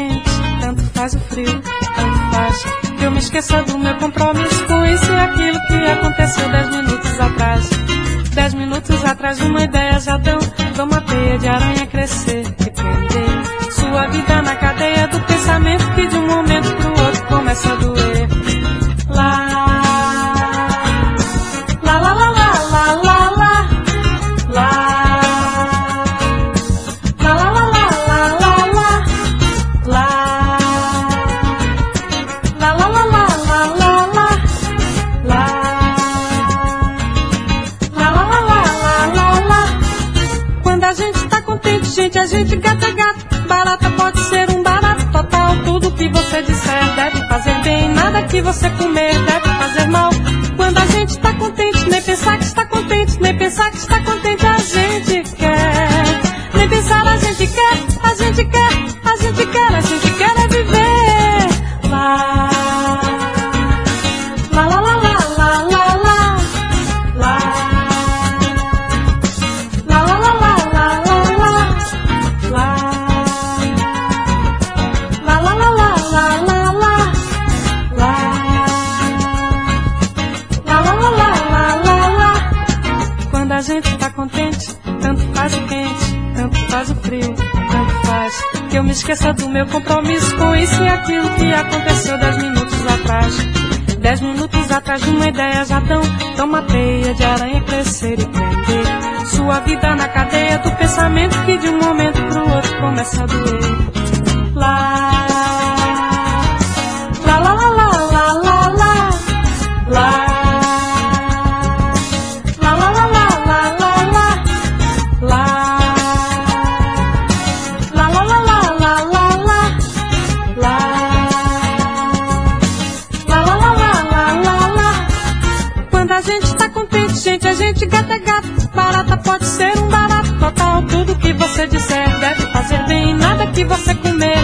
quente, tanto faz o frio, tanto faz que eu me esqueça do meu compromisso com isso e aquilo que aconteceu 10 minutos atrás. 10 minutos atrás uma ideia já dão uma teia de aranha crescer e prender sua vida na cadeia do pensamento que de um momento pro outro começa a doer. Lá, lá, lá, lá, lá, lá, lá, lá, lá. Gente, a gente gata, barata pode ser um barato total. Tudo que você disser deve fazer bem, nada que você comer deve fazer mal. Quando a gente tá contente, nem pensar que está contente, nem pensar que está contente a gente quer. Nem pensar a gente quer, a gente quer, a gente quer, a gente quer é viver. Lá, lá, lá, lá, lá, lá, lá, lá, lá. Quando a gente tá contente, tanto faz o quente, tanto faz o frio, tanto faz que eu me esqueça do meu compromisso com isso e aquilo que aconteceu 10 minutos atrás. 10 minutos atrás de uma ideia já dão uma teia de aranha crescer e prender sua vida na cadeia do pensamento que de um momento pro outro começa a doer. Lá, lá, lá, lá, lá, lá, lá, lá, lá. Gente, a gente gata, barata pode ser um barato total. Tudo que você disser deve fazer bem, nada que você comer